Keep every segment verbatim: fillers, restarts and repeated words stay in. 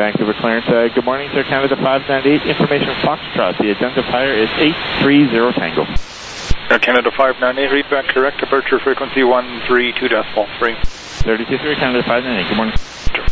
Vancouver clearance. Uh, good morning, sir. Canada five ninety-eight. Information Foxtrot. The identifier is eight three zero Tango. Air Canada five ninety-eight, read back correct. Departure frequency one three two decimal three. thirty-two three, Canada five ninety-eight. Good morning. Sure.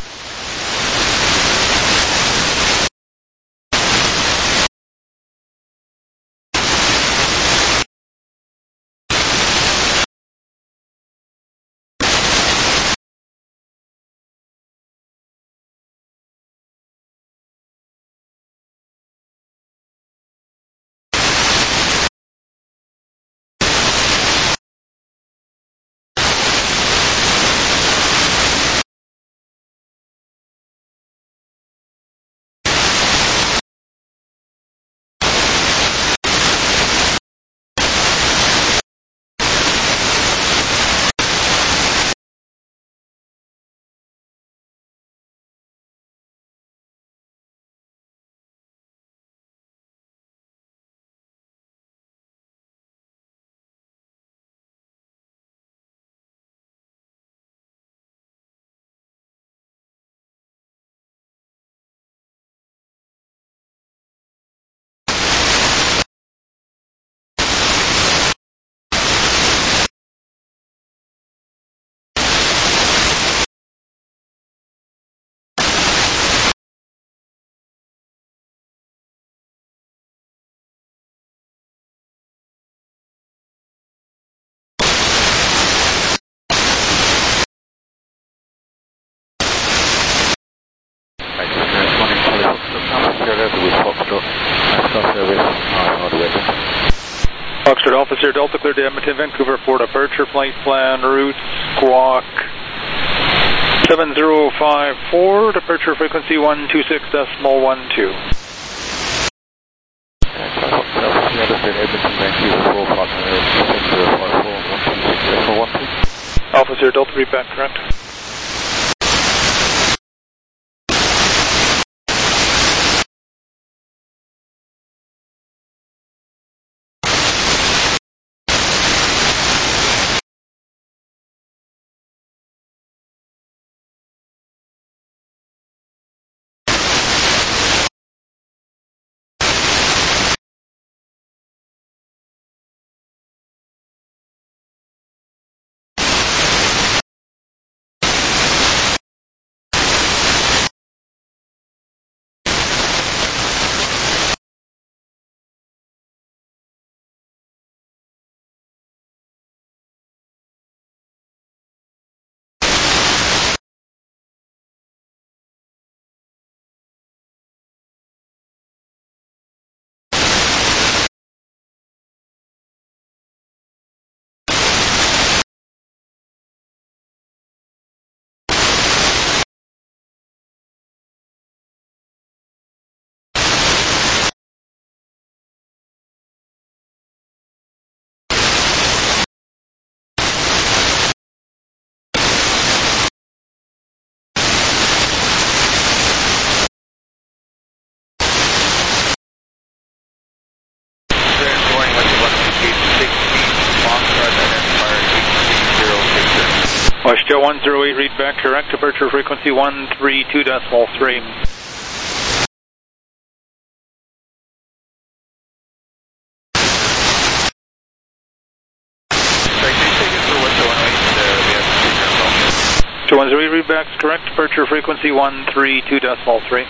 Foxtrot Officer Delta clear to Edmonton, Vancouver for departure. Flight plan route squawk seven zero five four. Departure frequency one two six decimal one two. Officer Delta, read back correct. Westjet one zero eight, read back correct. Departure frequency one three two decimal three. two one zero eight, read back correct. Departure frequency one three two decimal three.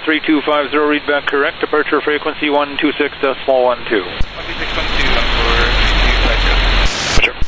three two five zero, read back correct. Departure frequency one two six decimal one two. one two six one two, for three two five zero. Sure.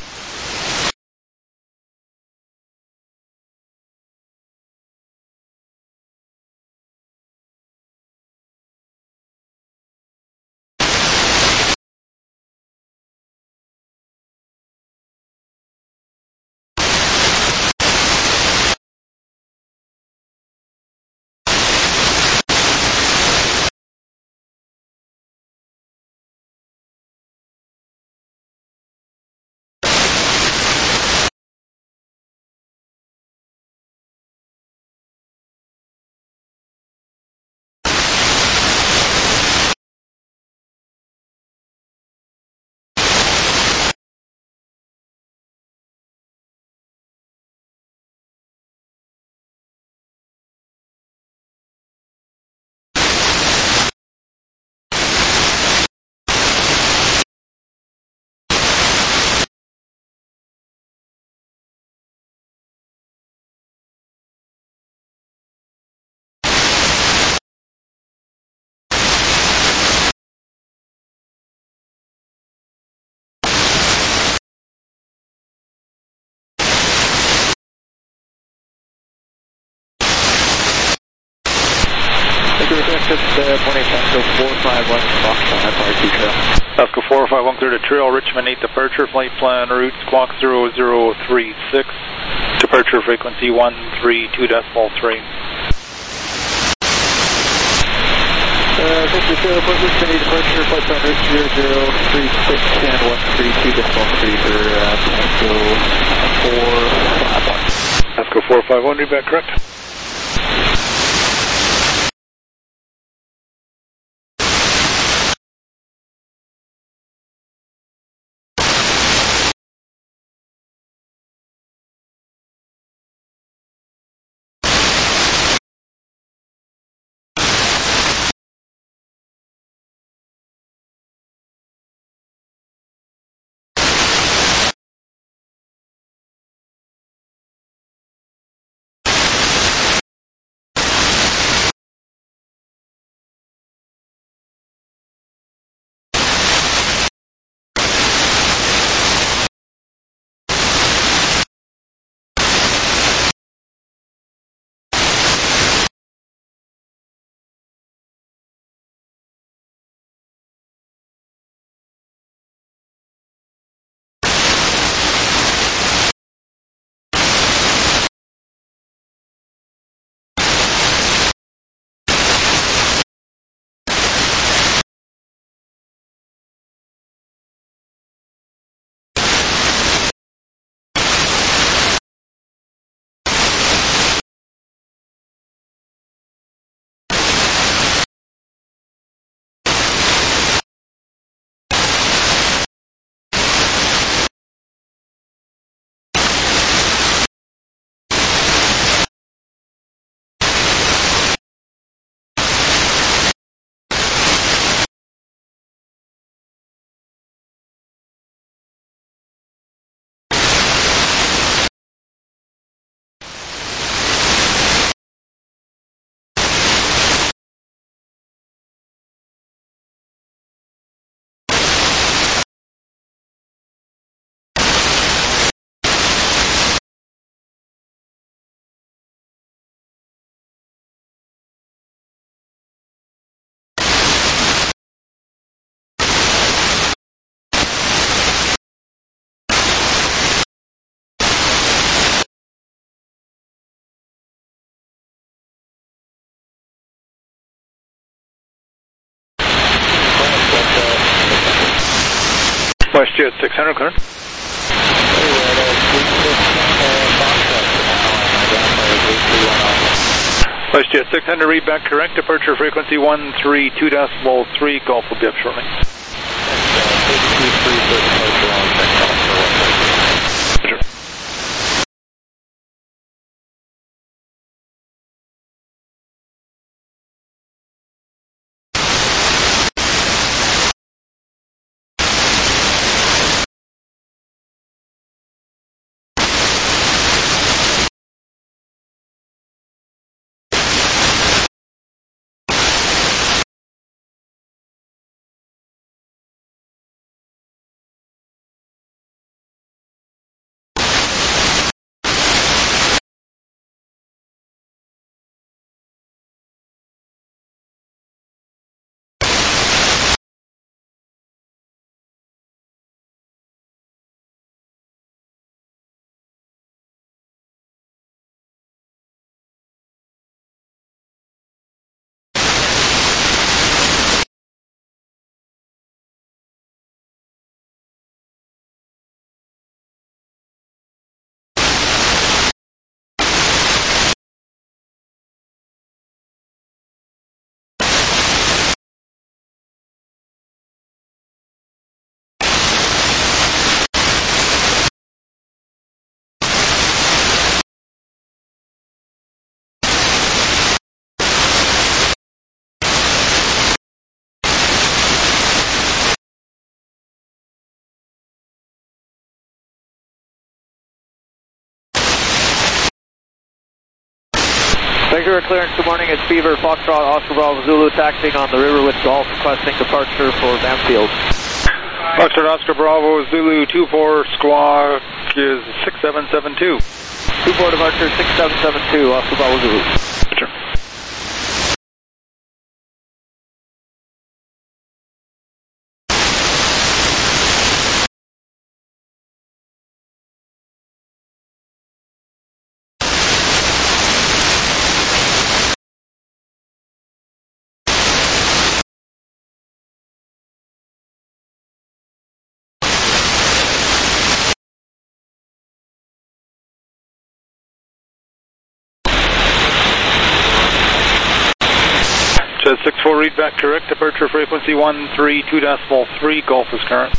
Morning, Pasco four five one, Foxtrot, F R two Trail. Pasco four five one, clear to trail, Richmond eight departure, flight plan route squawk zero zero three six, departure frequency one three two decimal three. Uh, thank you, sir. Richmond eight departure, flight plan route zero zero three six and one three two decimal three for uh, Pasco four five one. Pasco four five one, read back correct. WestJet six hundred, clear. WestJet six hundred, read back correct. Departure frequency one three two decimal three, Gulf will be up shortly. Vancouver clearance, good morning. It's Beaver, Foxtrot, Oscar Bravo Zulu, taxiing on the river with Golf, requesting departure for Banfield. Foxtrot, Oscar Bravo Zulu two four, squawk is six seven seven two. two four departure, six seven seven two, Oscar Bravo Zulu. Roger. six four, read back correct, departure frequency one three two decimal three, Golf is current.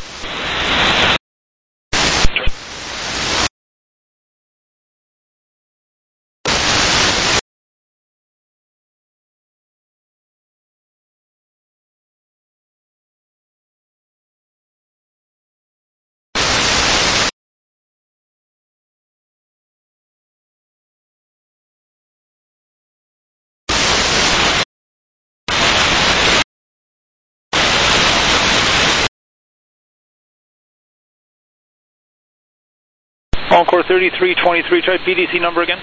Encore thirty-three twenty-three, try P D C number again.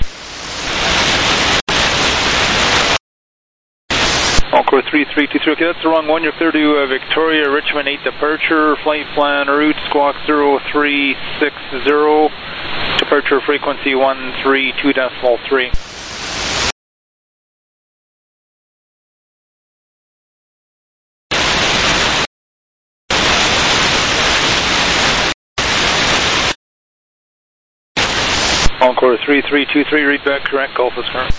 Encore three three two three, okay, that's the wrong one. You're clear to uh, Victoria, Richmond eight departure, flight plan route, squawk zero three six zero, departure frequency one three two decimal three. Encore three three two three, read back correct, Golf is current.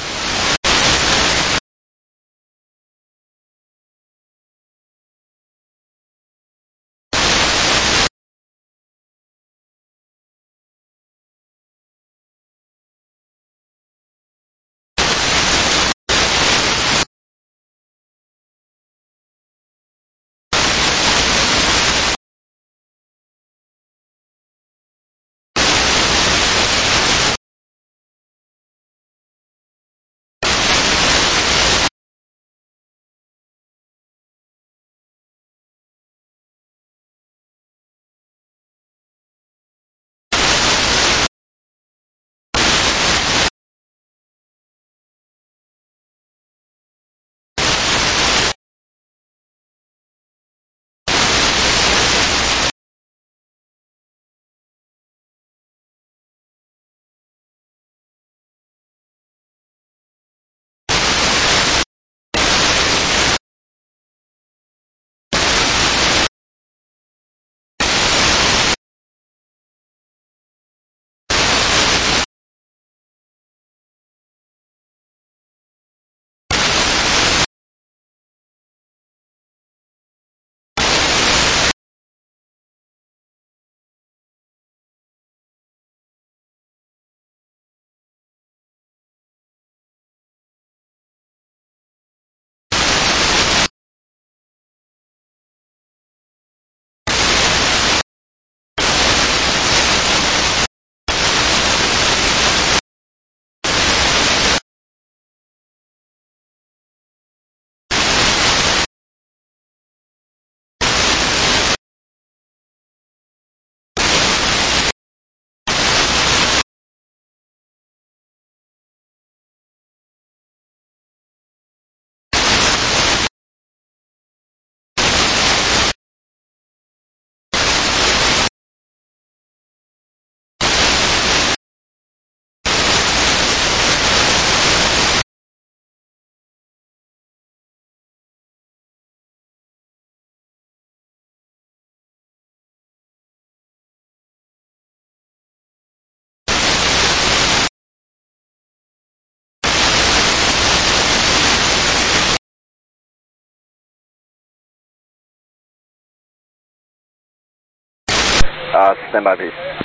Uh, stand by, please.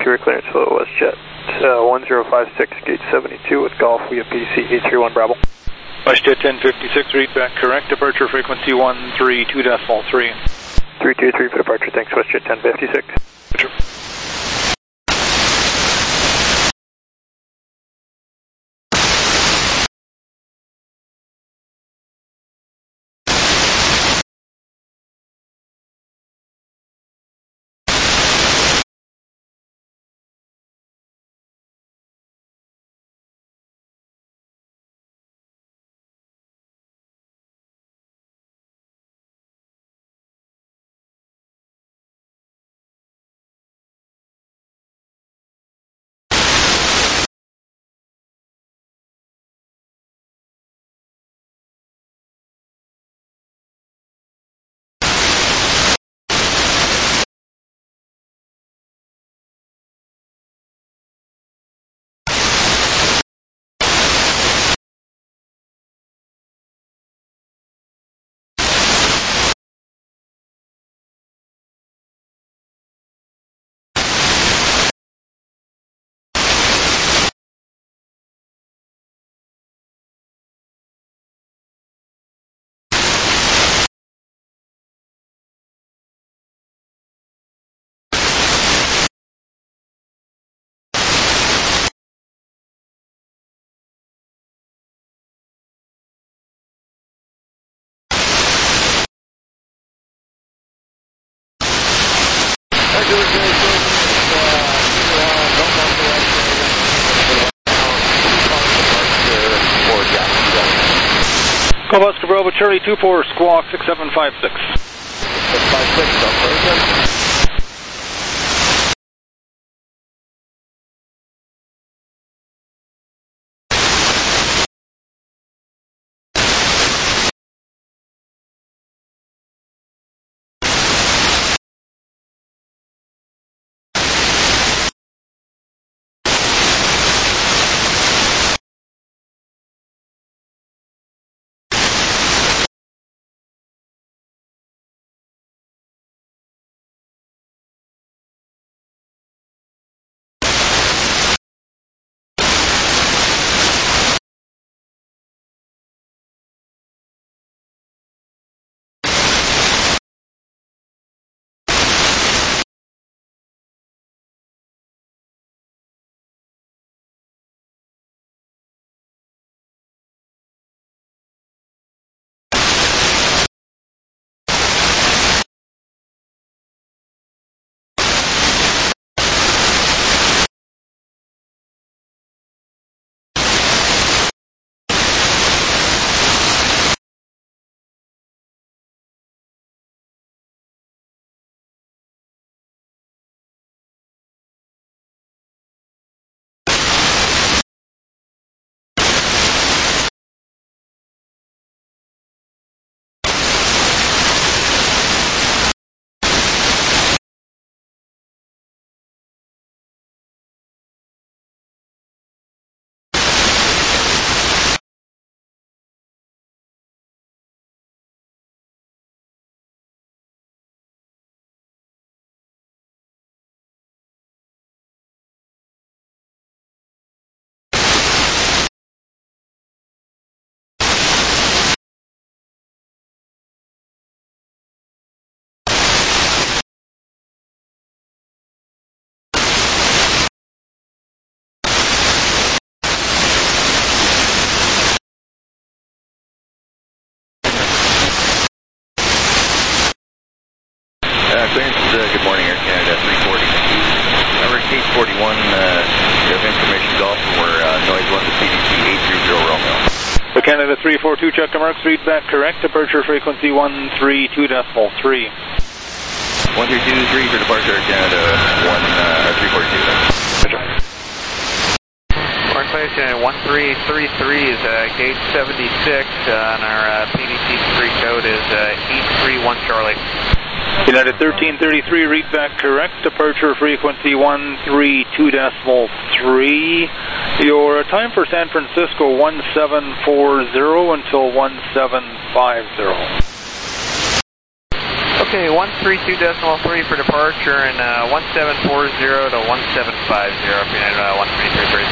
Vancouver clearance for WestJet uh, one zero five six, gate seventy-two with Golf via P C eight three one Bravo. WestJet ten fifty-six, read back correct, departure frequency one three two decimal three. three two three for departure, thanks WestJet ten fifty-six. Golf Oscar Bravo Charlie two four squawk six seven five six. six five six, operation. Clearance, uh, good morning, Air Canada three forty. Number Case forty-one, uh, you have information Golf for uh, noise one to C D C eight three zero Romeo. Air Canada three four two, check the marks, read back correct, departure frequency one three two decimal three. one three two three for departure, Air Canada one three four two. Mark Place, one three three three is uh, gate seventy-six, uh, and our uh, P D C three code is uh, eight three one Charlie. United thirteen thirty-three, read back correct, departure frequency one three two decimal three. Your time for San Francisco one seven four zero until one seven five zero. Okay, one three two decimal three for departure, and uh, one seven four zero to one seven five zero for United uh, one three three three.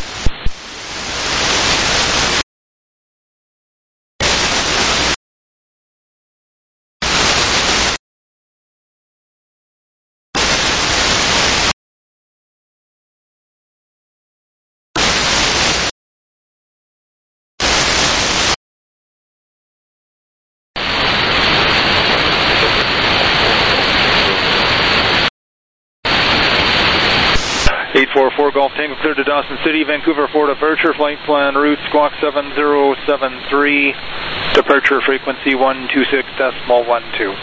eight four four Golf Tango cleared to Dawson City, Vancouver four departure, flight plan route squawk seven zero seven three, departure frequency one two six decimal one two.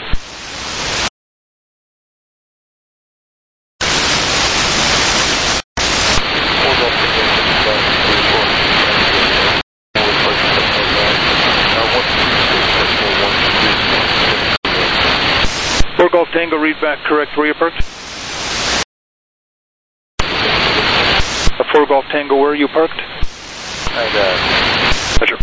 four Golf Tango, read back correct where you parked. four Golf Tango, where are you parked? I got Pleasure.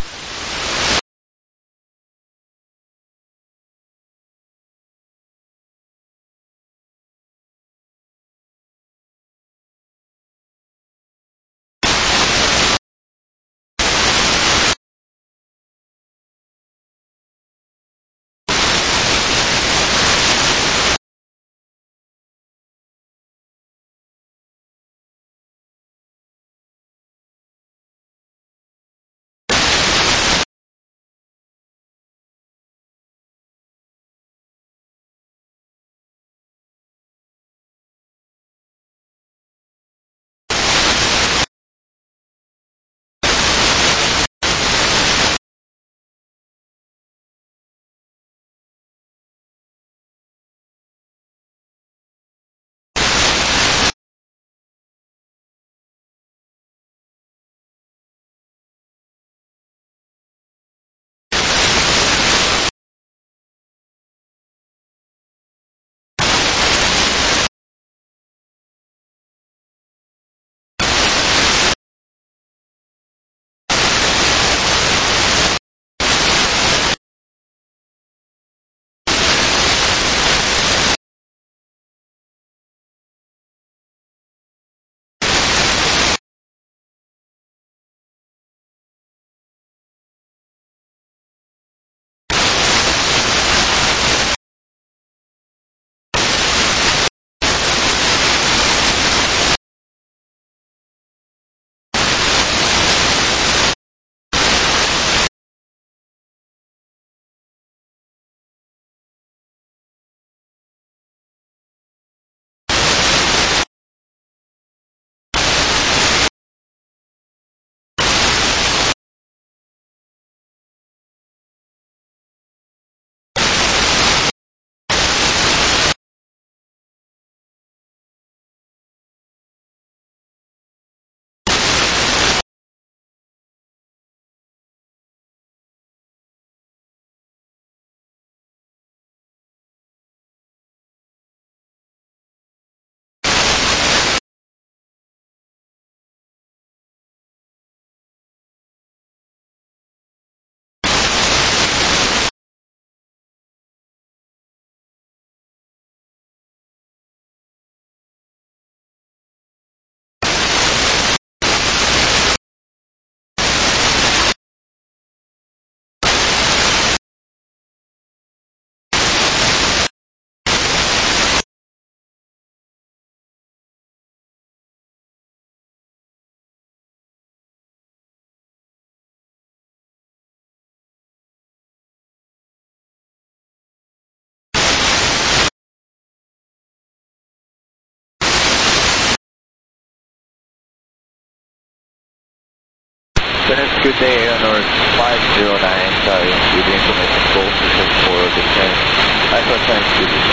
Dennis, good day, Air North five zero nine, sorry, with the information goal system for descent. I thought trying to do this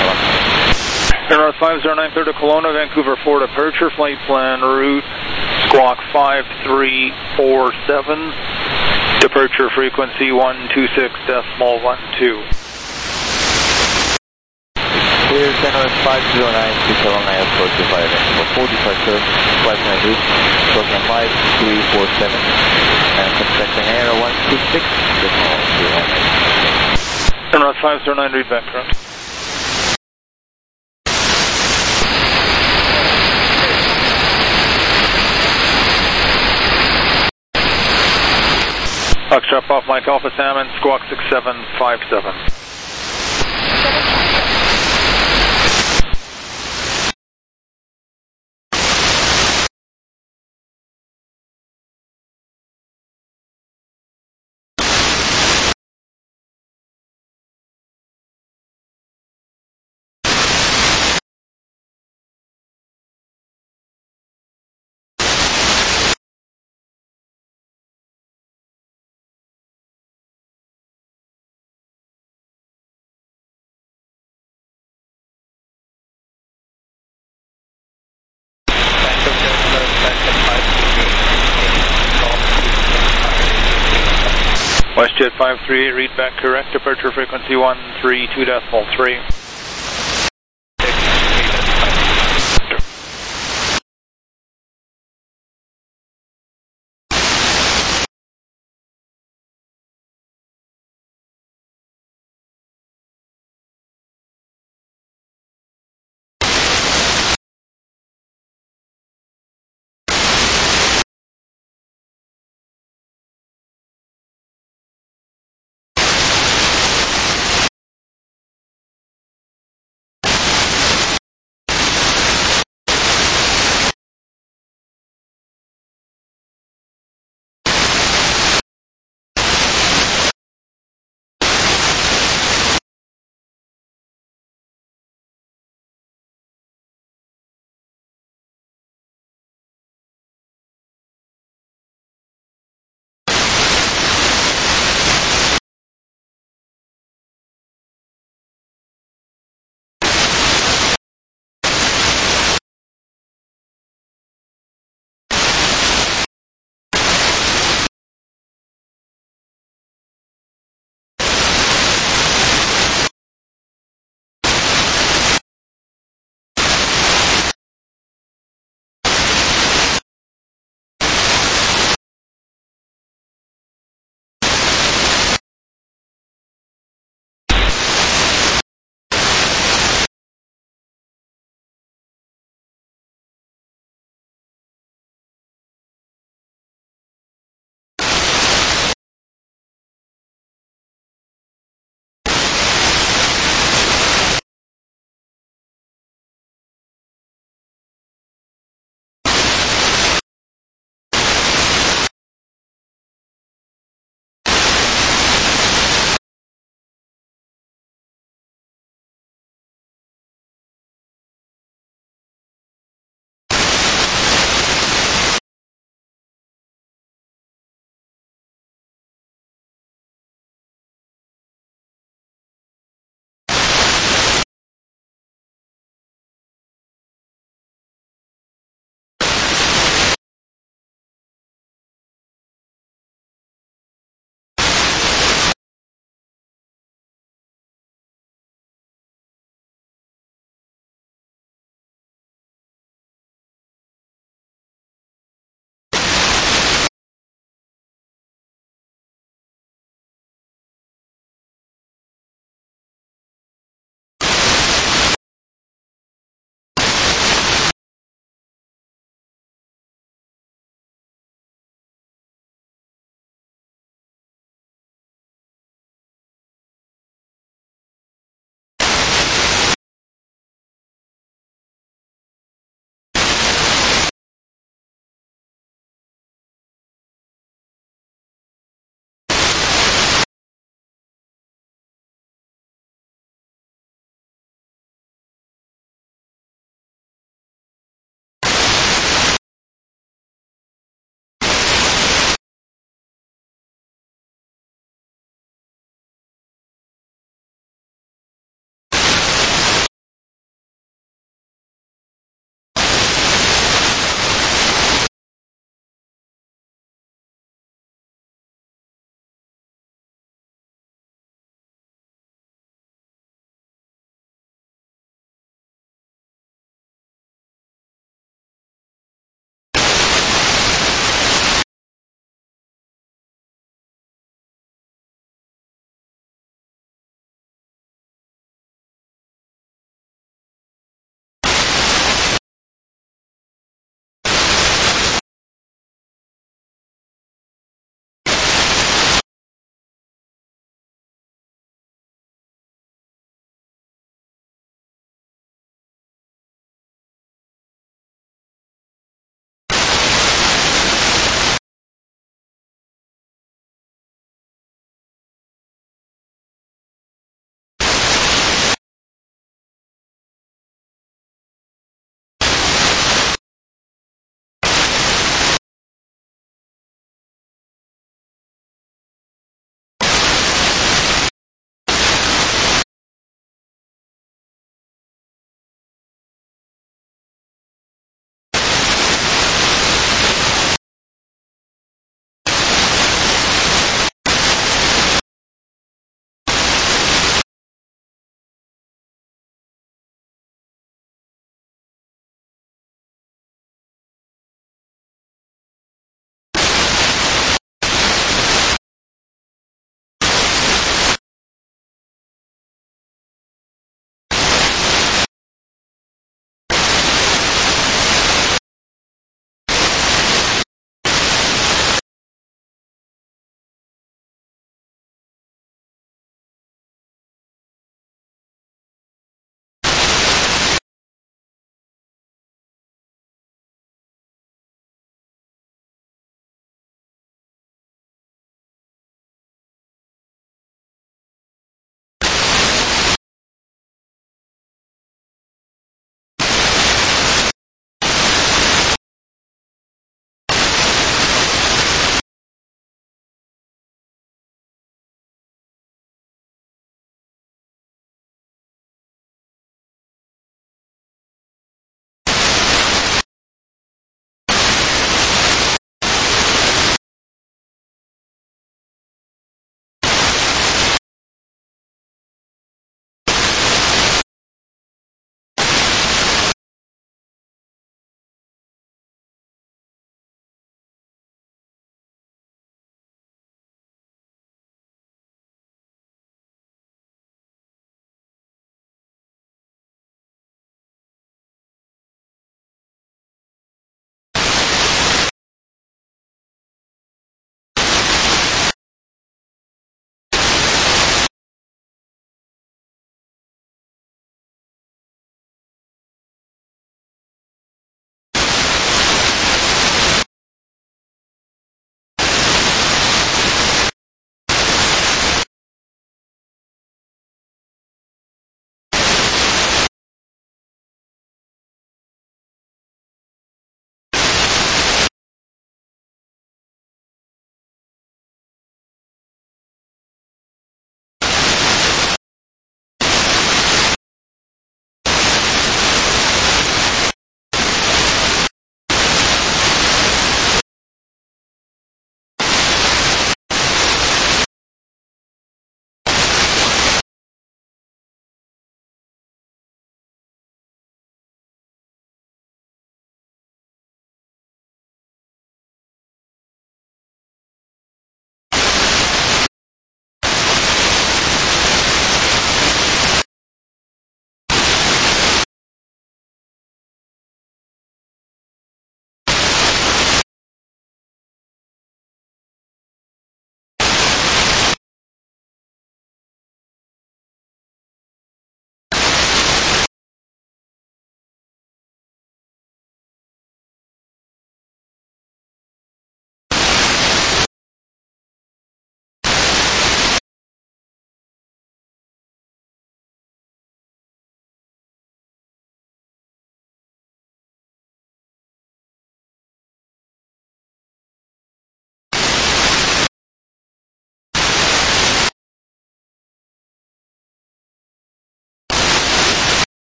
one. Air North five zero nine, clear to Kelowna, Vancouver four departure, flight plan route squawk five three four seven, departure frequency one two six decimal one two. Here's Air North five zero nine to Kelowna Airport to flight number four departure, flight plan route squawk five three four seven, and contact Air one two six decimal one two. Air North five zero nine, read back correct. Foxtrot off Mike Alpha Salmon, squawk six seven five seven. WestJet five three eight, read back correct, departure frequency one three two decimal three.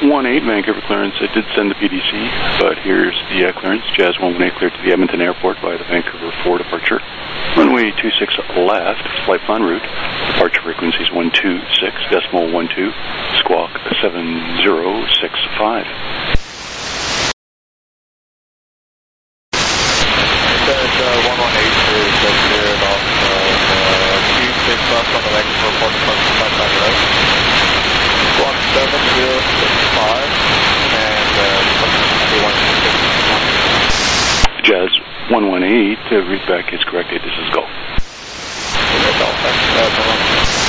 one eight, Vancouver clearance. I did send the P D C, but here's the uh, clearance. Jazz one one eight cleared to the Edmonton Airport via the Vancouver four departure. Runway two six left, flight plan route. Departure frequency is one two six decimal one two, squawk seven zero six five. There's uh, one one eight is uh, cleared off uh, two six left on the Vancouver four departure flight plan route. Squawk seven zero six five and uh, one two six one. Jazz one one eight, uh, read back is corrected. This is go. That's all. That's all.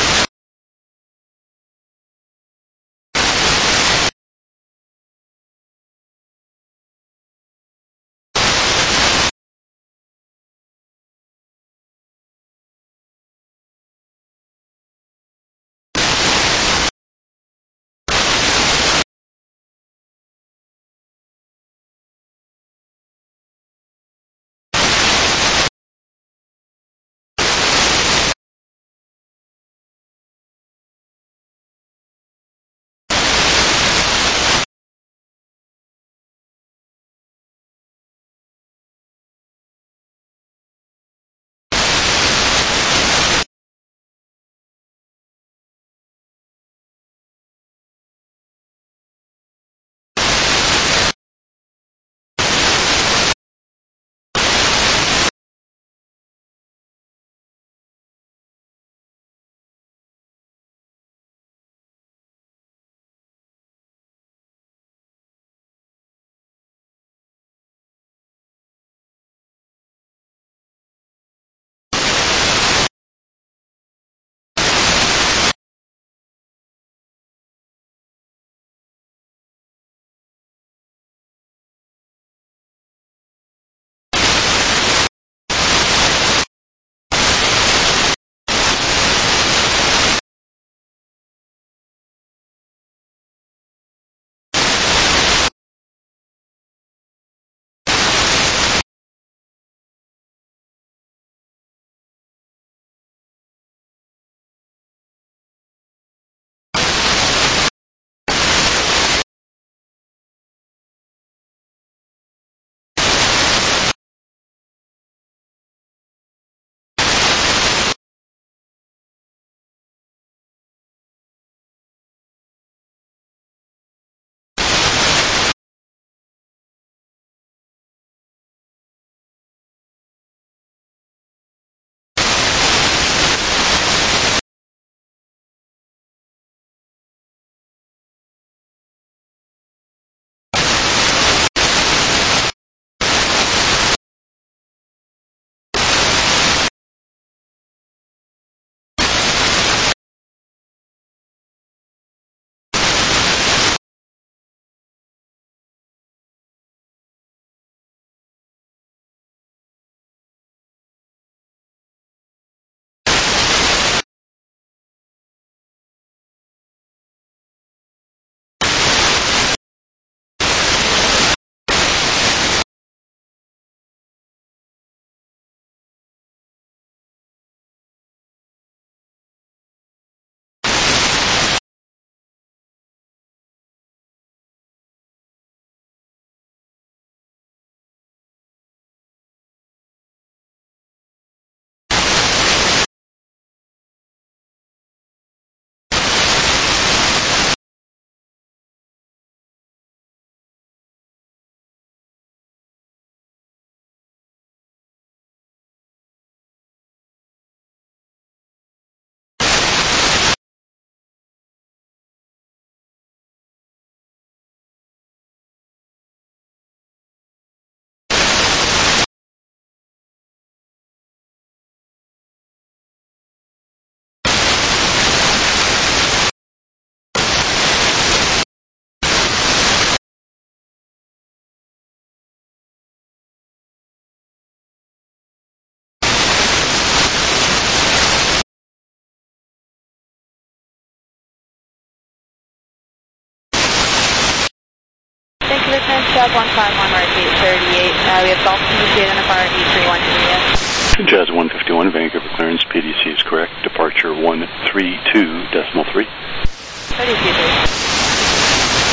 Jazz one five one, Mark eight thirty-eight. Uh, we have Golf P D C identifier eight three one two. Jazz one fifty-one, Vancouver clearance, P D C is correct. Departure one three two decimal three. thirty-two.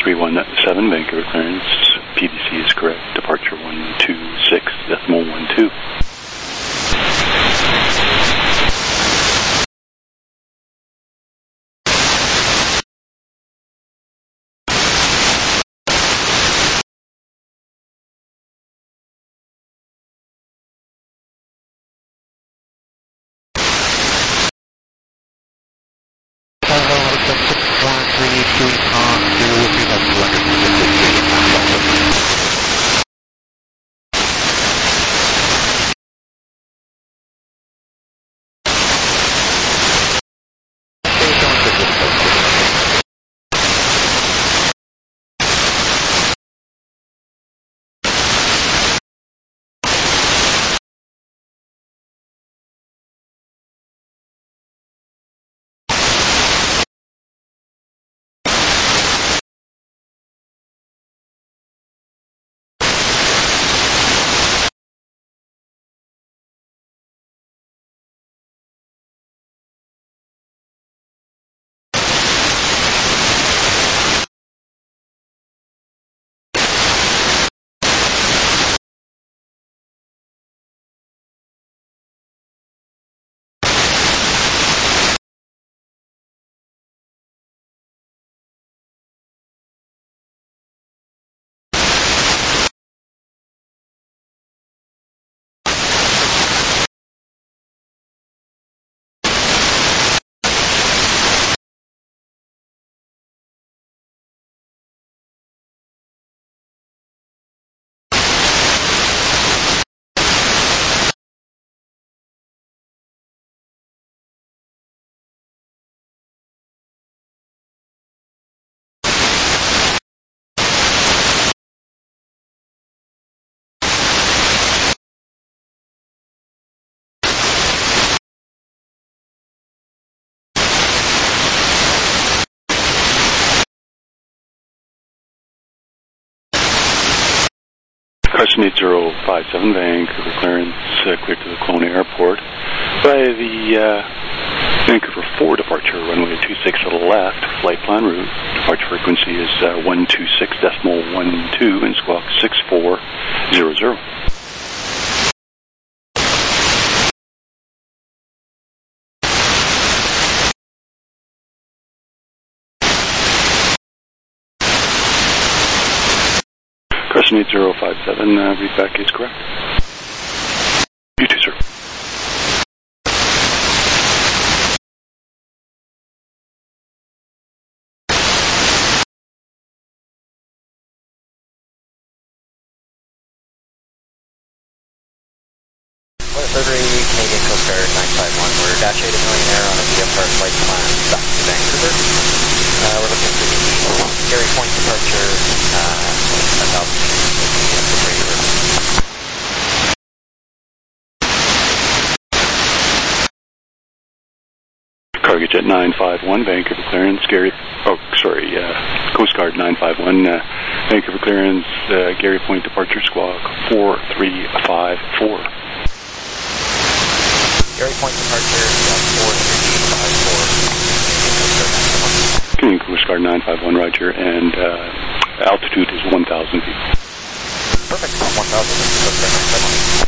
three one seven, Vancouver clearance. P D C is correct. Departure one two six decimal one two. Crescent eight zero five seven, Vancouver clearance, uh, clear to the Kelowna Airport. By the uh, Vancouver four departure, runway two six left, flight plan route. Departure frequency is uh, one two six decimal one two and squawk six four zero zero. Crescent eight zero five seven, uh, read back is correct. You too, sir. Delivery, Canadian Coast Guard nine five one. We're Dash eight Millionaire on a V F R flight plan back to Vancouver. Uh, we're looking for the Gary Point departure uh, at altitude of the Greater River. Cargojet nine five one, Vancouver clearance, Gary, oh, sorry, uh, Coast Guard nine five one, uh, Vancouver clearance, uh, Gary Point departure, squawk four three five four. Gary Point departure, four three five four. Canadian Coast Guard nine five one, roger, and uh, altitude is one thousand feet. Perfect, one thousand feet.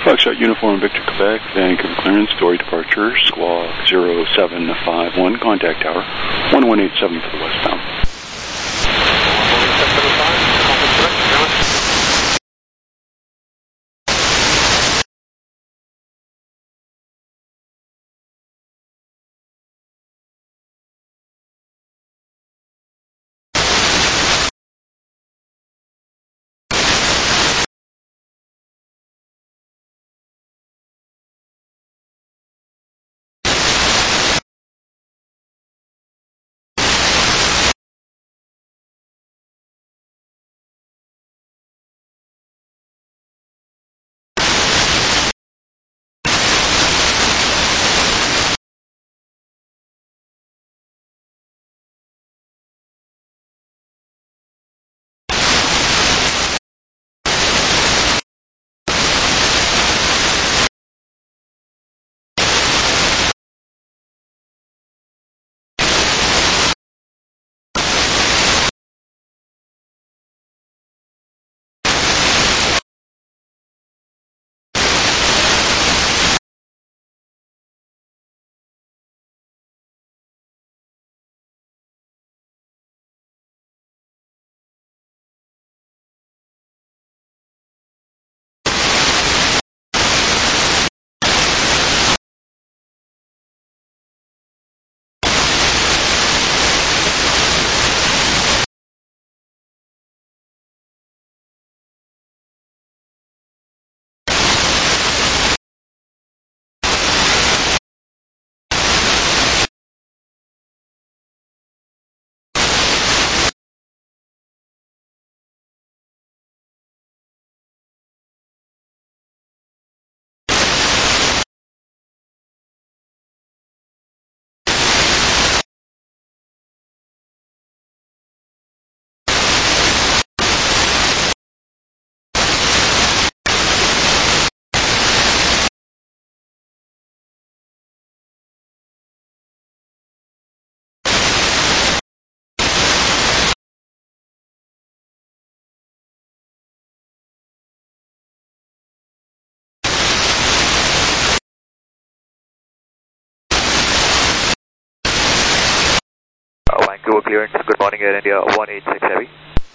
Foxtrot Uniform Victor Quebec, Vancouver clearance, Dory departure, squawk zero seven five one, contact tower, one one eight seven for the westbound. Vancouver clearance, good morning, Air India one eighty-six Heavy.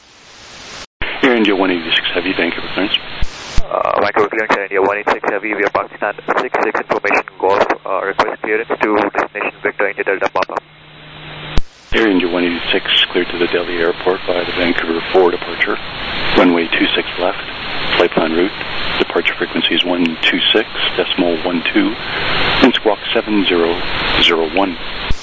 Air India one eighty-six Heavy, Vancouver clearance. Uh, Vancouver clearance, Air India one eighty-six Heavy, we are Pakistan six six information Golf, uh, request clearance to destination Victor India Delta Papa. Air India one eighty-six cleared to the Delhi airport by the Vancouver four departure, runway two six left, flight plan route, departure frequency is one two six decimal one two, and squawk seven zero zero one.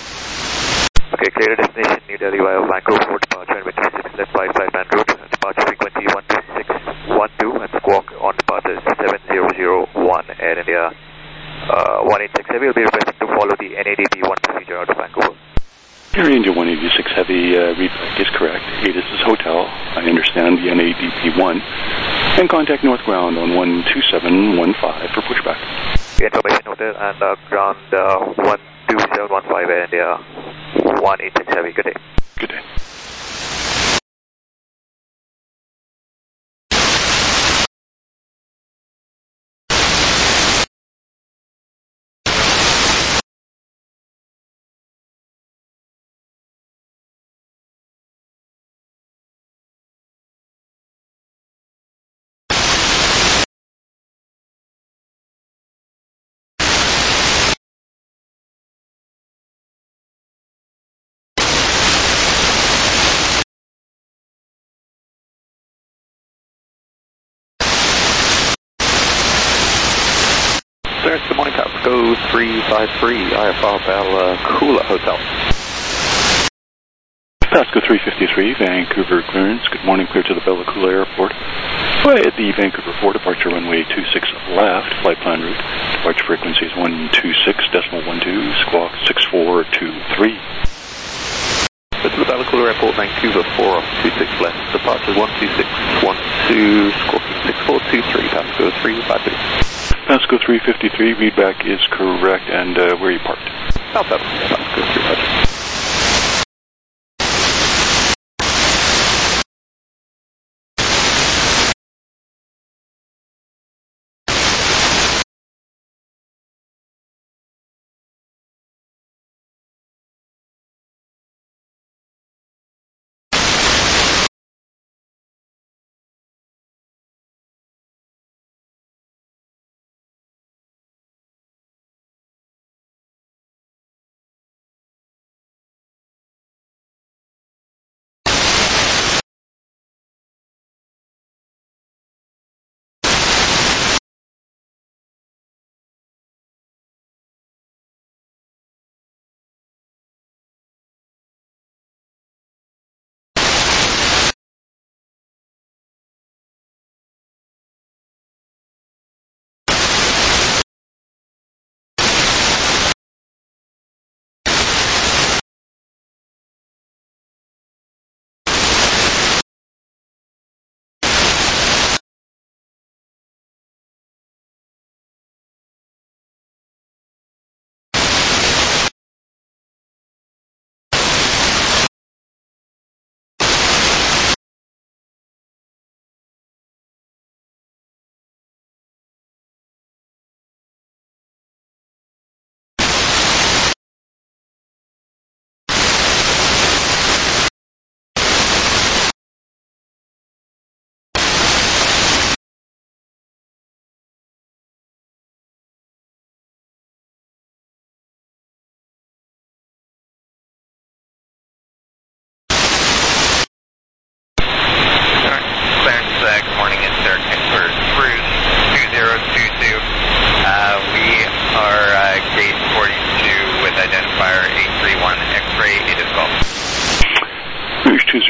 Okay, clear destination New Delhi via Vancouver four departure and two six left by flight plan route, departure frequency one two six one two and squawk on departure is seven zero zero one. Air India uh, one eighty-six Heavy will be requesting to follow the N A D P one procedure out of Vancouver. Air India one eighty-six Heavy, uh, readback is correct. ATIS is hotel, I understand the N A D P one, and contact north ground on one two seven one five for pushback. Information noted and uh, ground uh, one two seven one five Air India one eighty-six Heavy, good day. Good day. Good morning, Pasco three five three, I F R Bell Kula Hotel. Pasco three fifty-three, Vancouver clearance. Good morning, clear to the Bella Coola Airport. Right at the Vancouver four departure runway two six left, flight plan route. Departure frequency is one two six decimal one two, squawk six four two three. This is the Bella Coola Airport, Vancouver four off two six left. Departure one two six one two, squawking six four two three, Pasco three five three. Pasco three fifty-three, readback is correct, and uh, where are you parked? South seven, Pasco three five three.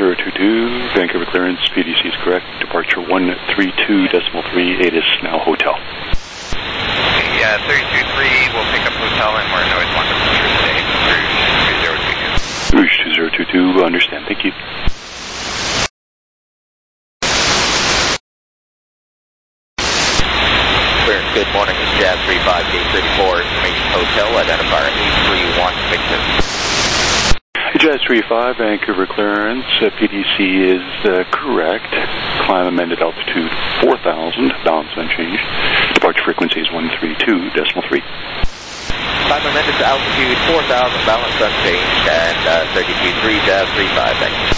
zero two two, Vancouver clearance, P D C is correct. Departure one three two decimal three, ATIS now hotel. Yeah, three two three, we'll pick up hotel and we're noise one departure today, Rouge two zero two two. Rouge two zero two two, understand, thank you. Clearance, good morning, it's Jazz three five, gate thirty-four, information hotel, identifier eight three one Victor. Jazz three five, Vancouver clearance, uh, P D C is uh, correct. Climb amended altitude four thousand, balance unchanged. Departure frequency is one three two decimal three. Climb amended to altitude four thousand, balance unchanged, and uh, thirty-two three, Jazz three five, thank you.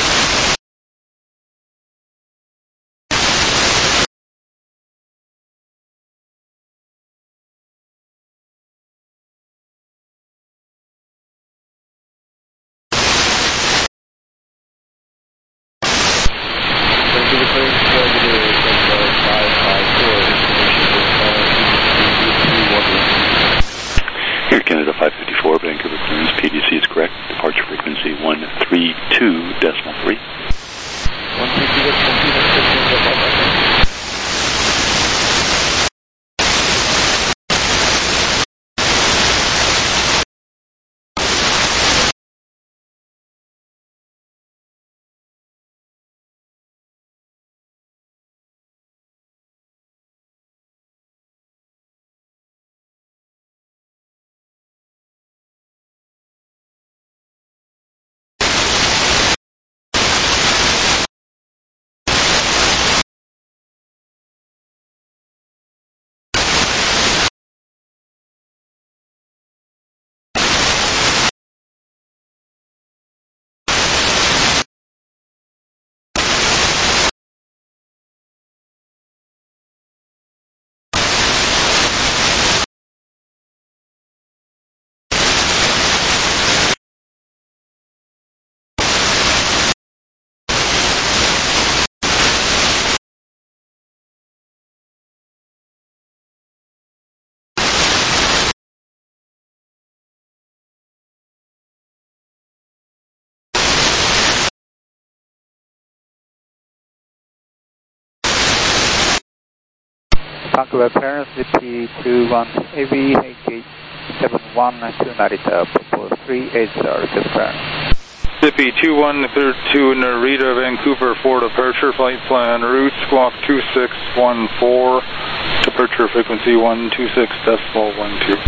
Here Canada five fifty-four, Vancouver clearance, P D C is correct. Departure frequency one three two decimal three. one three two decimal three. Vancouver clearance, V P two one A V, gate seven one two Narita, propose three eight zero, good clearance. V P two one two Narita, Vancouver for departure, flight plan, route squawk two six one four, departure frequency one two six decimal one two.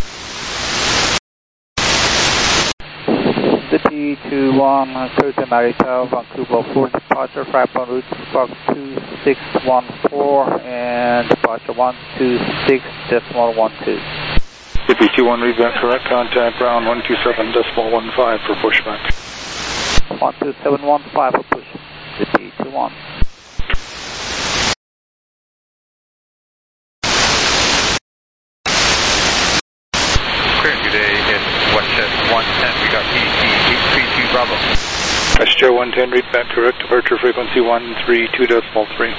V P two one two Narita, Vancouver for departure, flight plan, route squawk two six one four, and departure one two six decimal one two. V P two one, read that correct, contact ground one two seven decimal one five for pushback. one two seven one five for push, V P two one. Clearance today is Westjet one ten, we got P D C eight three two Bravo. Westjet one ten, read back correct, departure frequency one three two decimal three.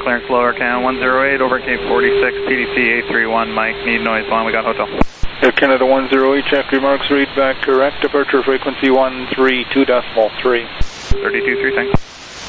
clearance lower can one zero eight over Cape forty-six, P D C eight three one, Mike, need noise one, we got hotel. Air Canada one zero eight, check remarks, read back correct, departure frequency one three two decimal three. thirty-two three, thanks.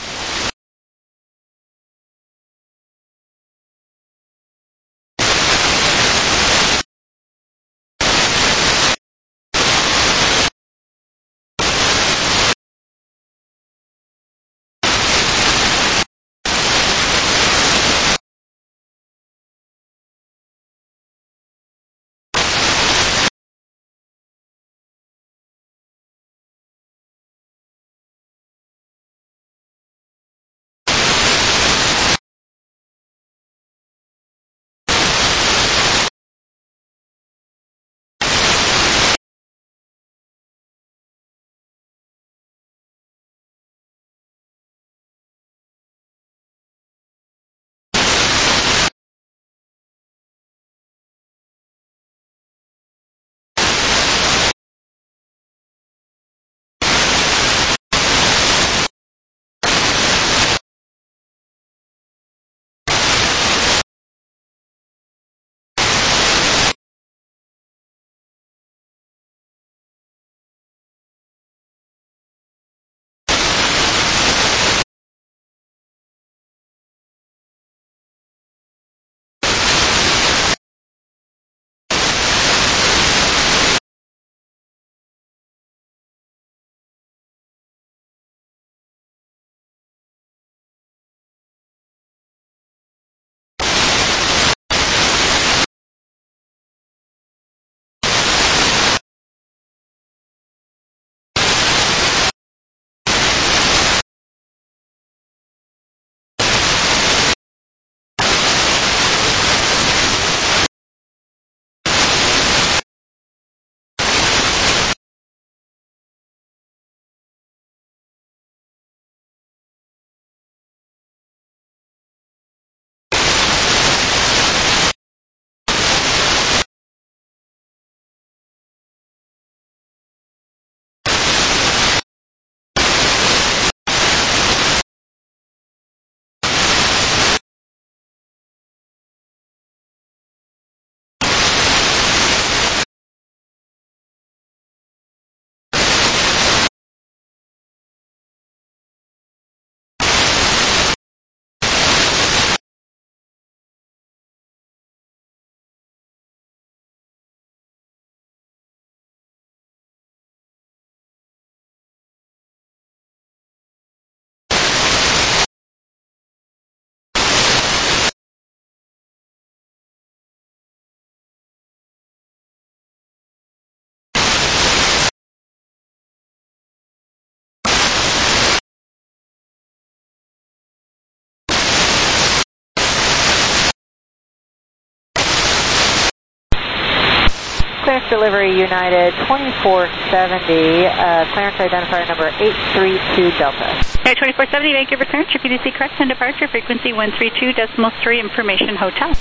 Clearance delivery United twenty-four seventy, uh, clearance identifier number eight three two Delta. Air twenty-four seventy, Vancouver clearance, your P D C correct and departure frequency one three two decimal three, information hotel.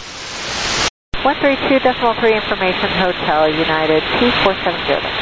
one three two decimal three, information hotel, United two four seven zero.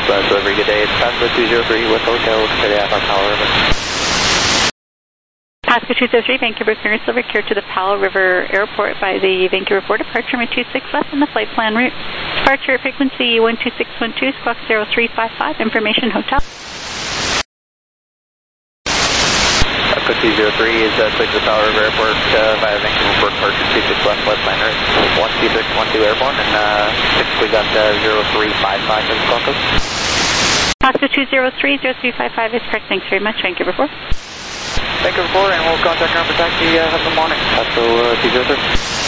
Uh, so every good day, it's Pasco two zero three with Hotel City out on Powell River. Pasco two zero three, Vancouver clearance over here to the Powell River Airport by the Vancouver four departure, two six left on the flight plan route. Departure frequency one two six one two, squawk zero three five five, information hotel. Pasco two zero three is uh, cleared to the Powell River Airport uh, via Vancouver four departure, two six left flight plan route, one two six one two airborne, and uh, typically got uh, zero three five five as the call code. Pasco two zero three, zero three five five is correct. Thanks very much, Vancouver four. Vancouver four, and we'll contact ground for taxi uh, in the morning. Pasco uh, two zero three.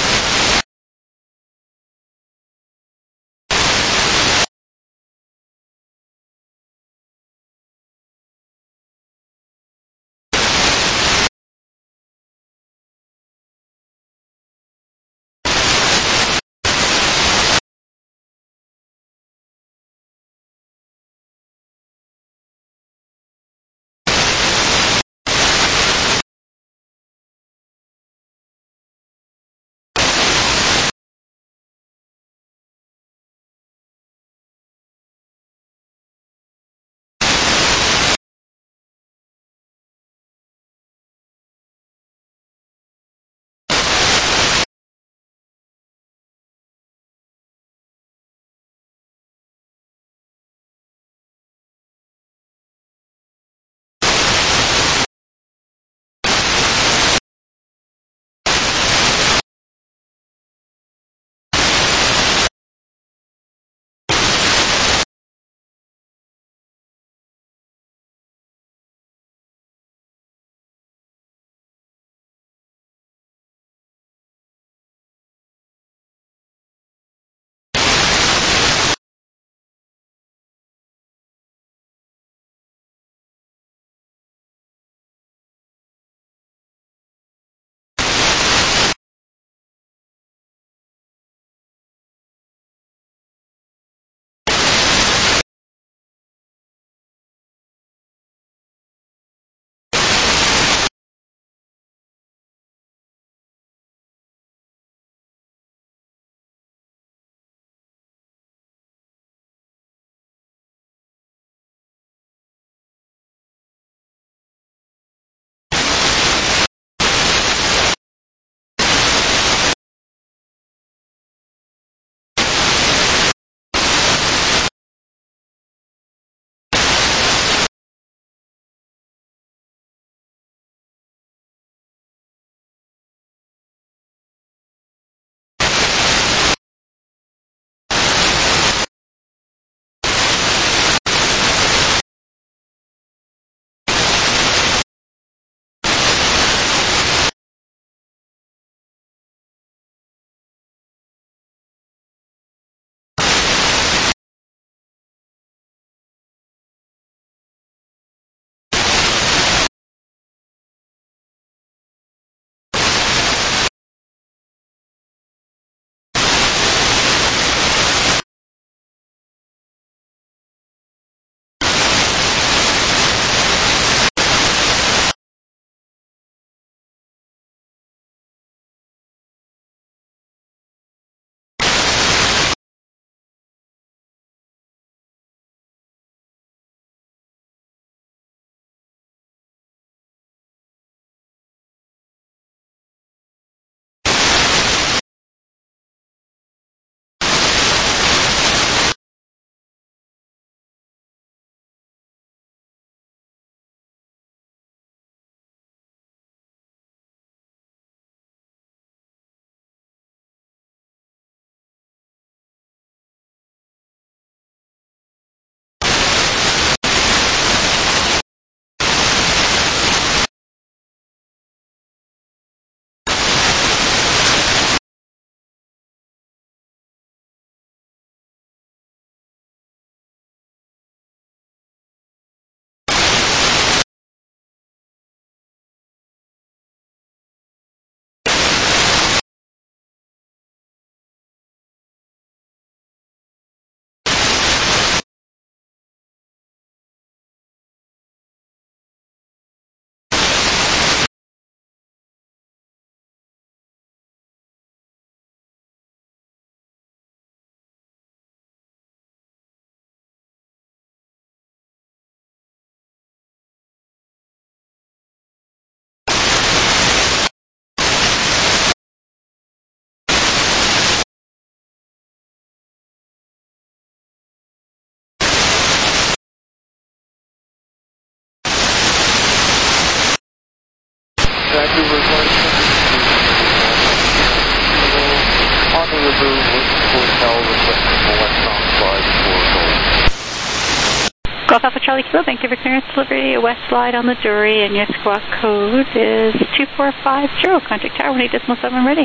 River, Hotel, requesting a westbound slide for Gold. Golf Alpha Charlie Kilo, Vancouver clearance delivery, a west slide on the Dury, and your squawk code is two four five zero. Contact tower one eight decimal seven ready.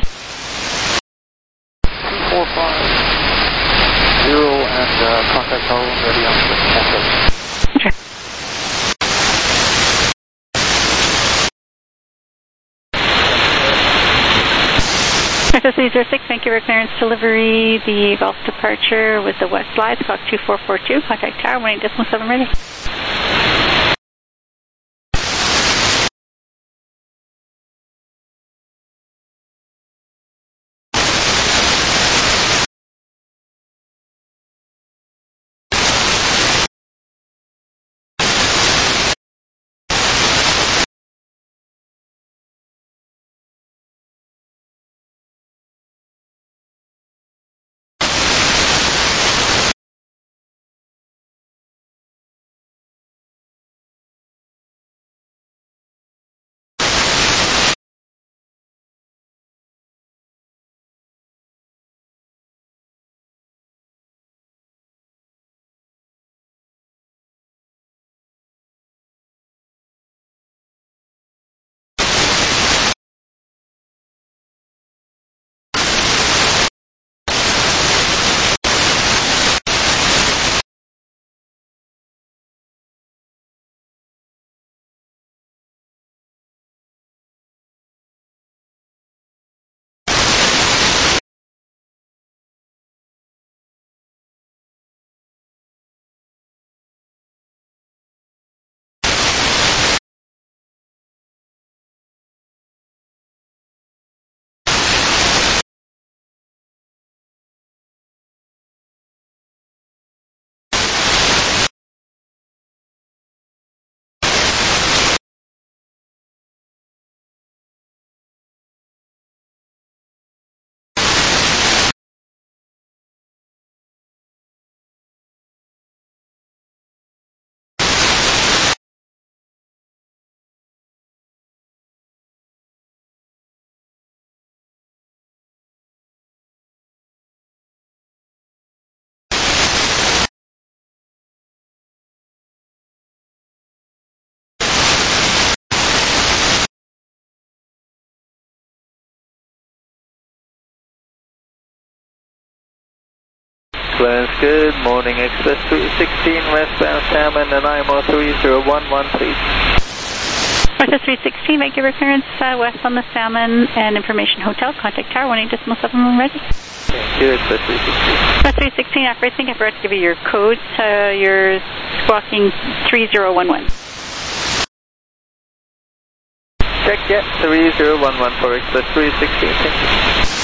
two four five zero and uh, contact tower one ready on decimal seven. Okay. S S three zero six, Vancouver clearance delivery, the Gulf departure with the west slide, squawk two four four two, contact tower one eight decimal seven ready. Clarence, good morning, Express three sixteen, westbound Salmon, and I M O three zero one one, please. S S three sixteen, Vancouver clearance, uh, west on the Salmon and Information Hotel, contact tower one eight decimal seven ready. Thank you, Express three sixteen. Express three sixteen, I think I forgot to give you your code, uh, you're squawking three zero one one. Check, yeah, three zero one one for Express three sixteen, thank you.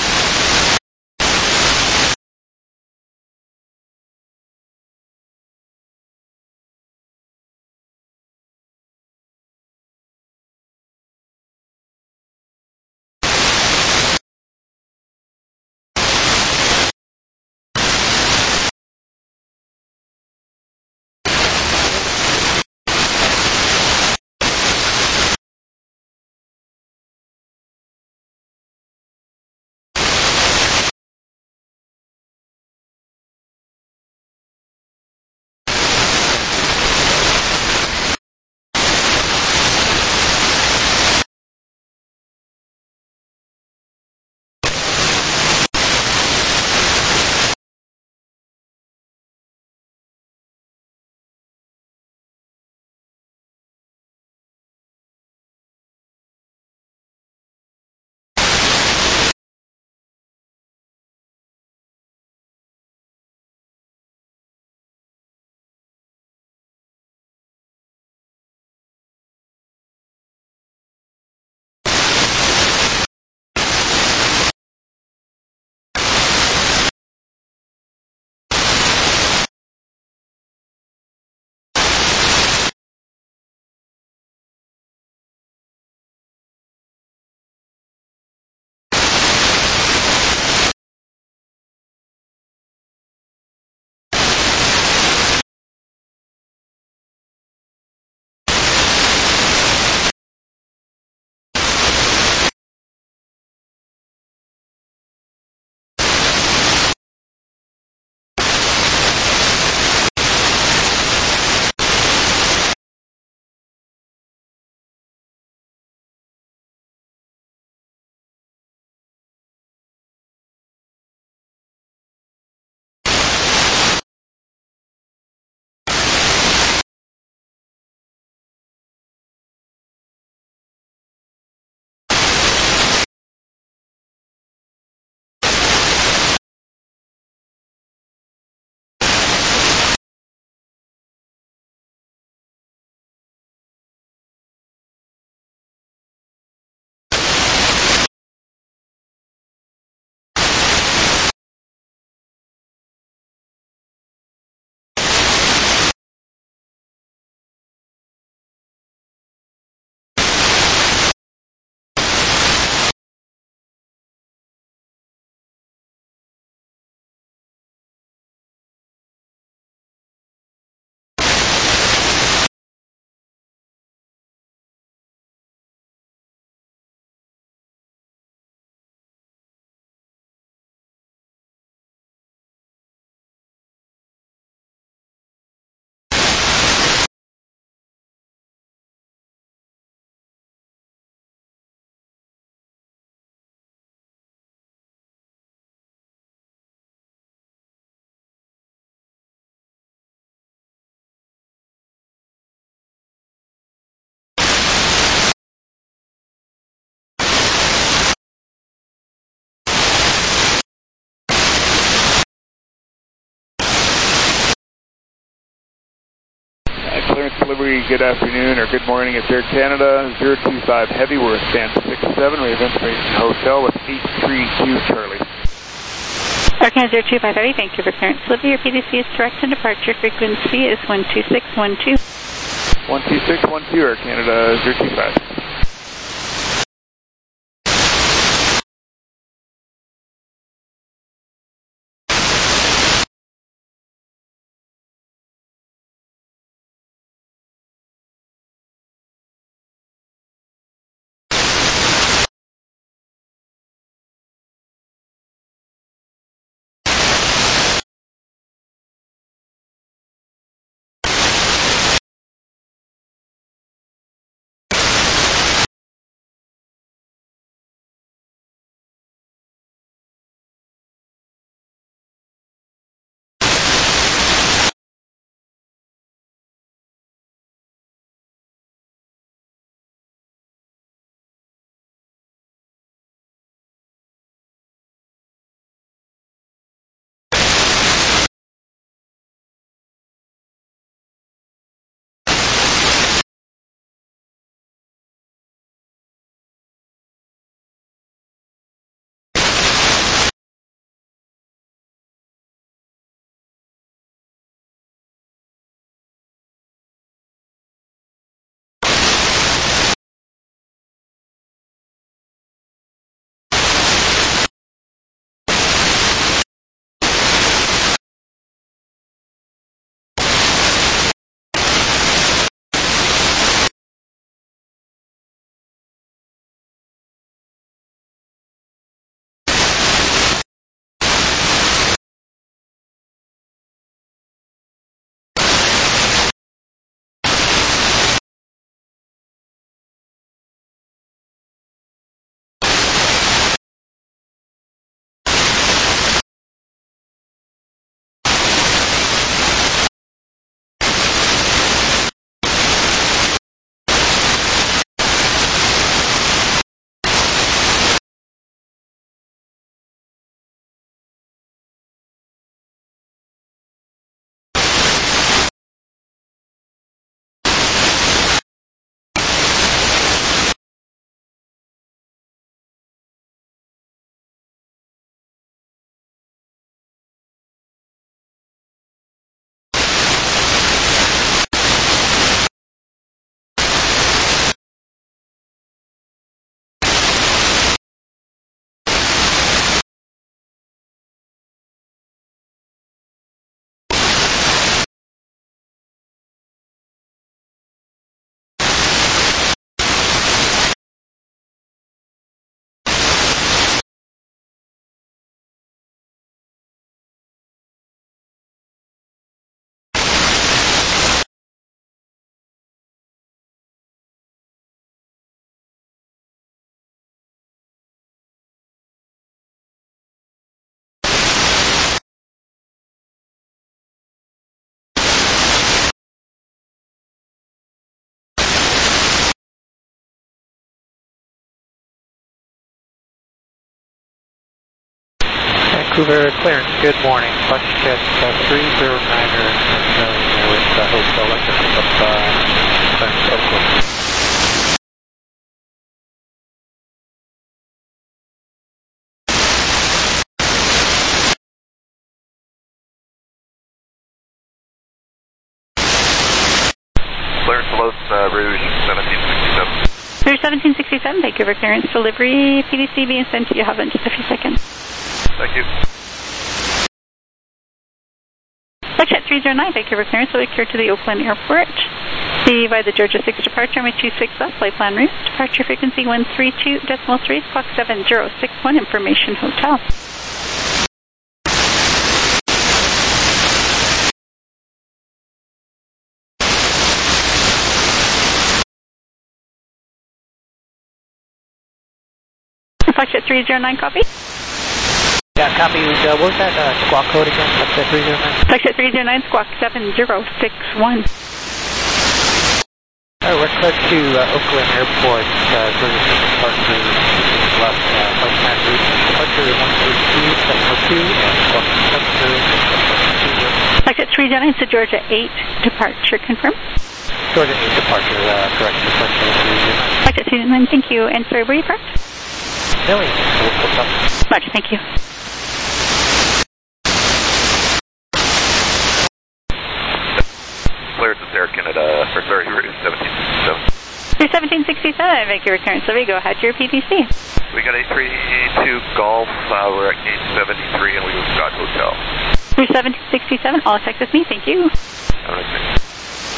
clearance delivery, good afternoon or good morning. It's Air Canada zero two five Heavy. We're at stand six seven. We have information hotel with eight three two Charlie. Air Canada zero two five Heavy, thank you for clearance delivery. Your P D C is direct and departure frequency is one two six one two. one two six one two, Air Canada zero two five. Vancouver clearance, good morning. Punch jet uh, three zero niner uh, with uh, hotel London up uh, clearance Oakland. Clearance Los uh, Rouge seventeen sixty-seven. Rouge seventeen sixty-seven, thank you for clearance delivery. P D C being sent to you. Have in just a few seconds. Thank you. Flightjet three zero nine, thank you for clearance. We'll clear to the Oakland Airport. See by the Georgia six departure, runway two six left, flight plan route. Departure frequency one three two decimal three, clock seven zero six one, information hotel. Flightjet three zero nine, copy. Yeah, copy. Uh, what was that uh, squawk code again? Flightjet three zero nine? Flightjet three zero nine, squawk seven zero six one. All right, we're clear to uh, Oakland Airport, uh, Georgia six departure, left, uh, flight plan route, departure one three two seven oh two, and squawk seven zero six one. Flightjet three zero nine to Georgia eight, departure confirmed. Georgia eight departure, uh, correct sequential to you. Roger, two nine, thank you. And sorry, where are you parked? Millie. Roger, thank you. Cleared to Air Canada, for sorry, route seventeen sixty-seven. You're seventeen sixty-seven, Vancouver clearance. So we go ahead to your P D C. We got eight three two Golf, uh, we're at gate seventy-three and we go to Scott Hotel. You're seventeen sixty-seven, all effect with me, thank you. Have a nice day.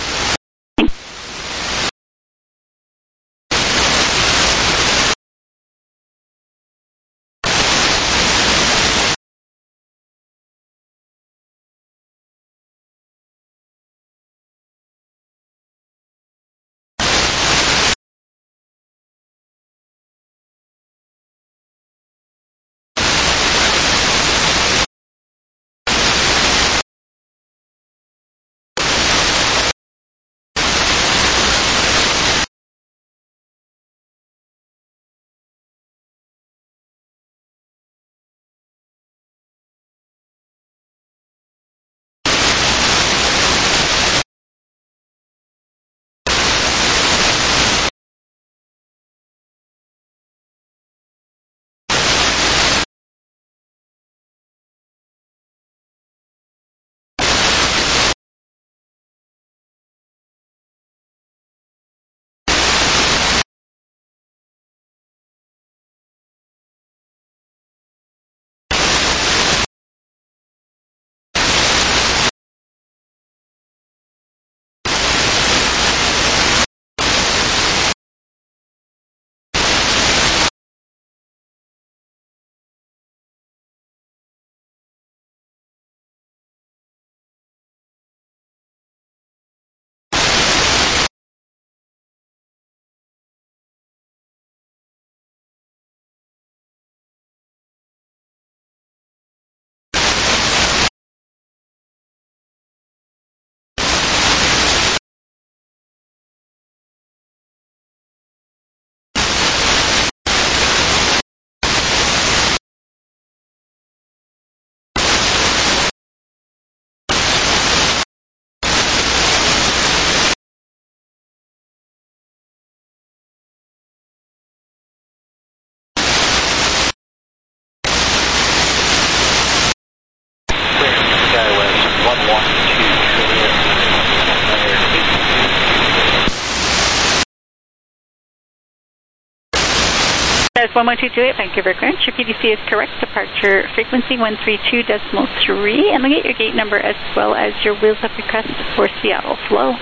That's one one two two eight, Vancouver clearance. Your P D C is correct. Departure frequency one three two decimal three. And look at your gate number as well as your wheels up request for Seattle flow.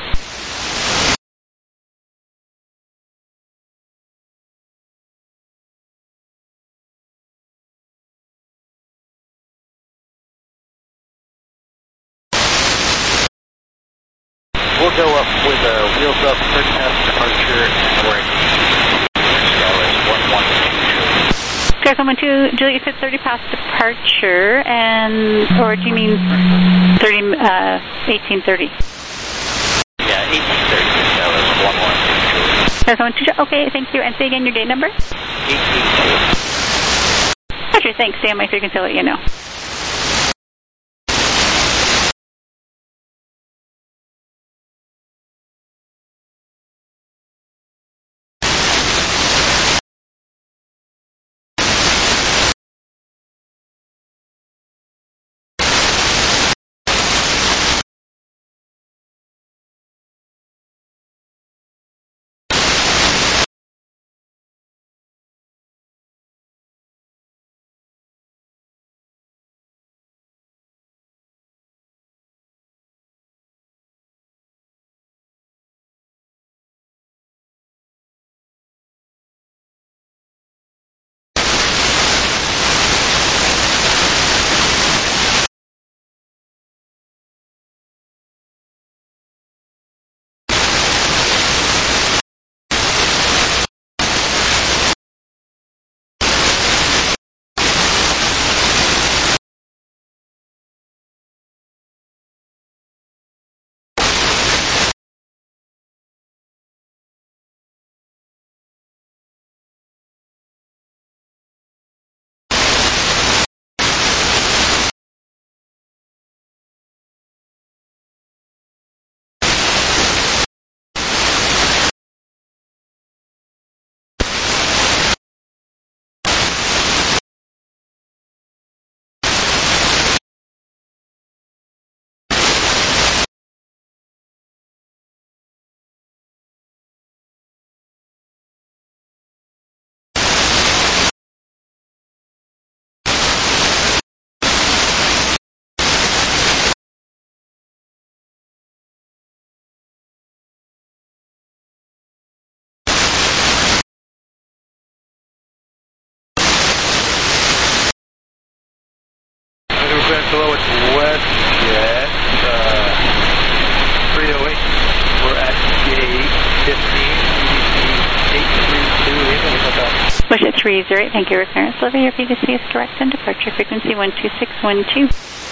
We'll go up with a uh, wheels up, thirty past departure, and we're at one one two two. Clear one one two, Julie, you said thirty past departure, and, or do you mean thirty, uh, eighteen thirty? Yeah, eighteen thirty, Dallas, one one two two. Clear one one two, okay, thank you. And say again your gate number? eighteen two. Roger, thanks. Stay on my frequency, I'll let you know. below it's WestJet, uh, three oh eight. We're at gate fifteen, eight three two, Lima, Lima Delta. WestJet three zero eight, thank you for clearance. Levy, your P D C is correct and departure frequency one two six one two.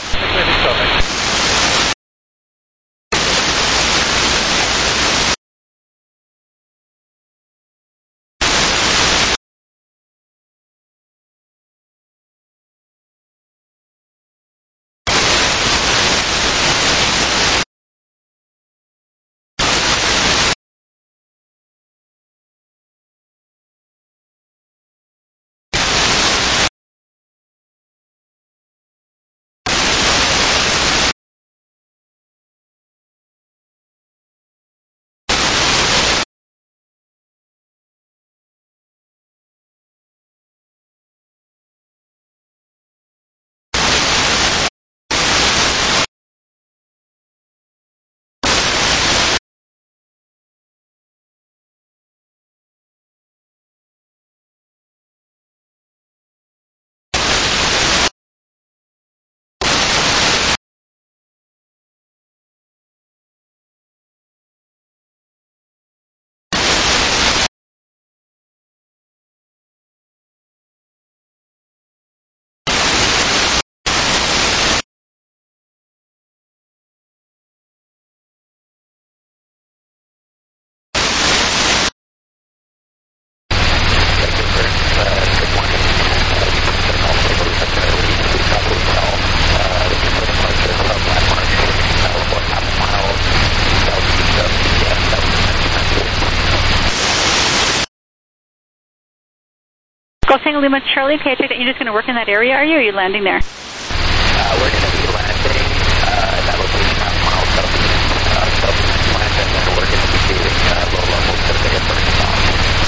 Golf Lima Charlie, okay, I take that you're just going to work in that area, are you, or are you landing there? Uh, we're going to be landing uh, at that location half a mile south of uh, south of the plant, and then we're going to be doing uh, low levels to the first stop.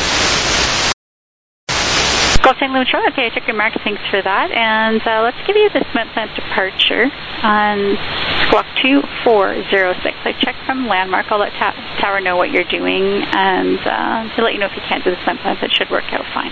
Golf Lima Charlie, okay, I took your marks, thanks for that, and uh, let's give you the cement plant departure on squawk two four zero six. I checked from landmark, I'll let ta tower know what you're doing, and uh, to let you know if you can't do the cement plant, it should work out fine.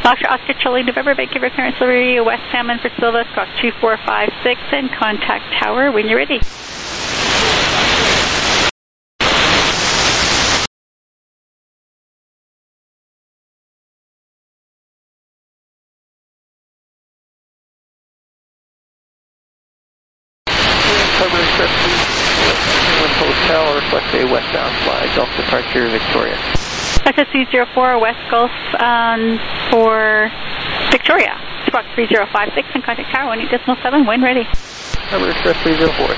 Foxtrot Oscar Charlie November, Vancouver clearance delivery, West Salmon for Silva, squawk two four five six, and contact tower when you're ready. Cover Express Hotel, request a westbound flight, Gulf departure Victoria. S S C zero four, West Gulf um, for Victoria. Squawk three zero five six and contact tower one eight decimal seven when ready. Cover Express three zero four.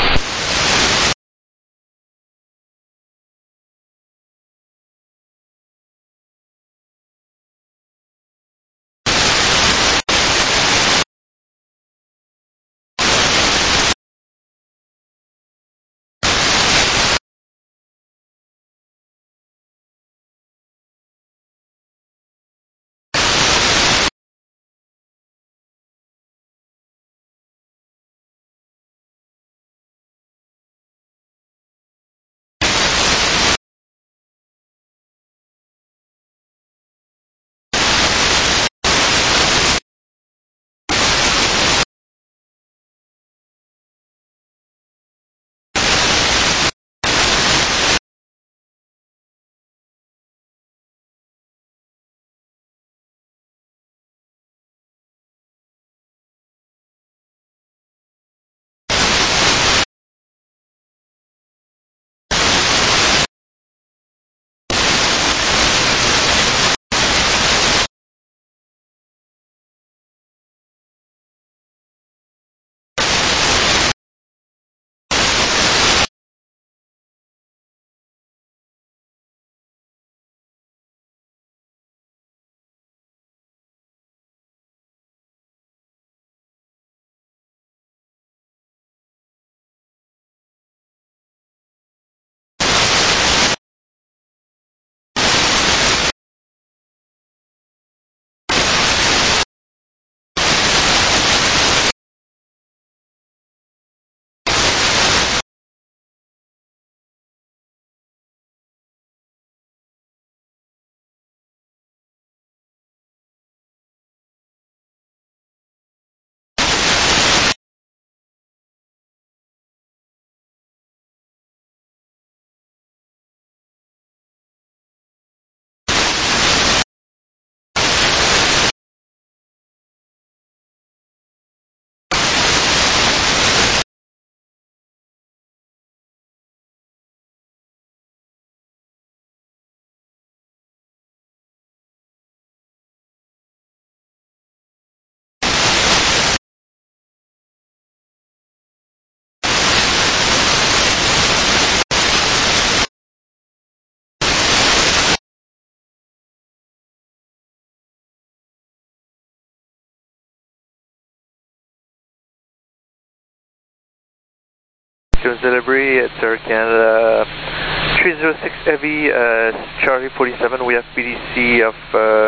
Jones delivery at Air Canada three zero six Heavy, uh, Charlie forty-seven. We have P D C of uh,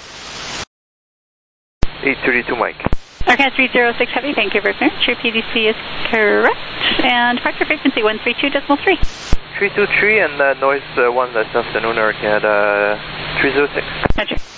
eight thirty-two Mike. Air Canada three zero six Heavy, Vancouver clearance. Your P D C is correct. And departure frequency one three two decimal three. three two three and uh, noise uh, one this afternoon, Air Canada three zero six. Roger.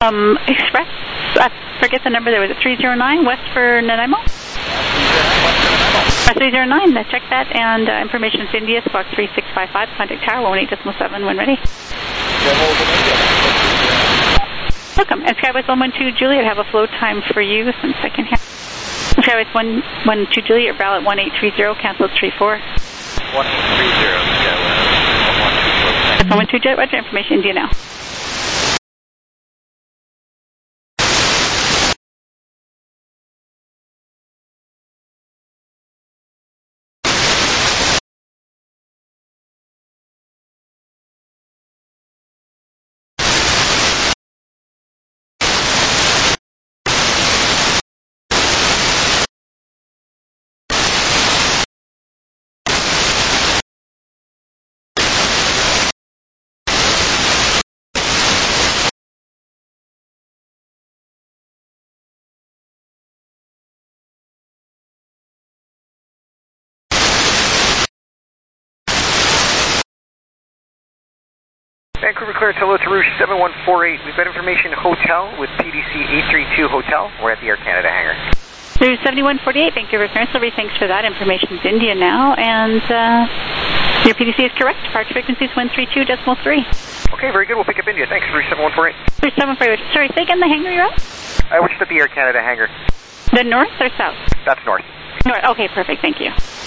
Um, Express, I forget the number there, was it three zero nine, west for Nanaimo? Uh, three zero nine, uh, check that, and uh, information is India, squawk three six five five, contact tower one eight decimal seven when ready. Welcome, and Skywest one one two Juliet, have a flow time for you since I can hear. Skywest one one two Juliet, Ballot one eight three zero, canceled three four. one eight three zero, Skywest one one two Juliet, roger, information India now. Vancouver Clear, Hello to Rouge seven one four eight. We've got information hotel with P D C eight three two Hotel. We're at the Air Canada hangar. Rouge seventy-one forty-eight, Vancouver Clearance, Silvery, thanks for that. Information's India now, and uh, your P D C is correct. Departure frequency is one three two decimal three. Okay, very good. We'll pick up India. Thanks, Rouge seven one four eight. Rouge seven one four eight. Sorry, say again the hangar you're at? I was just at the Air Canada hangar. The north or south? That's north. North, okay, perfect, thank you.